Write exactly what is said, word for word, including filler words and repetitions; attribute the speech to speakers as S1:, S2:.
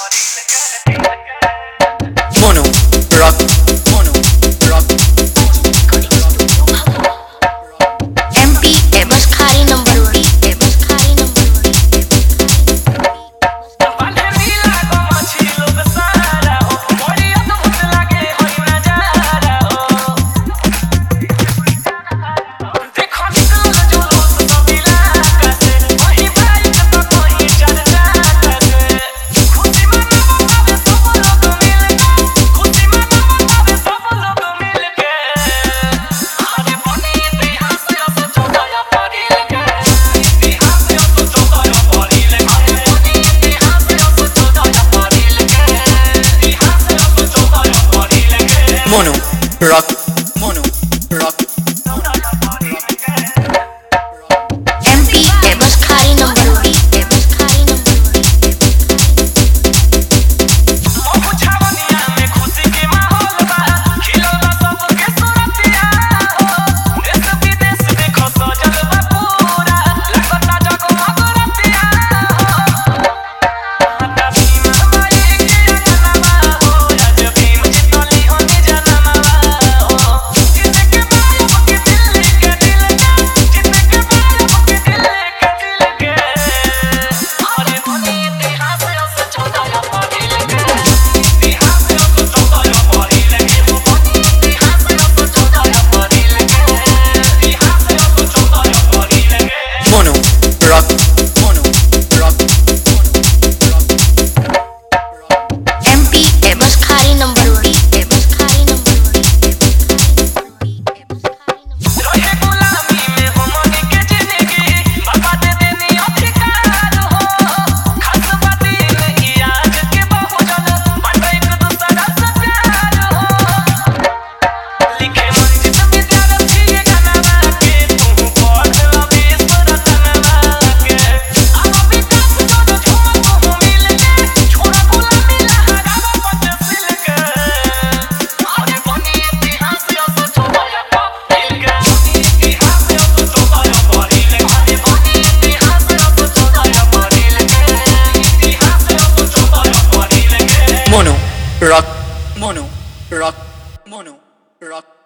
S1: Mono rock, mono rock.
S2: M P ए बस खाली नंबर वन ए बस खाली number
S1: Mono rock, mono rock.
S2: M P ए बस खाली नंबर वन ए बस खाली number
S1: Mono rock, mono rock, mono rock.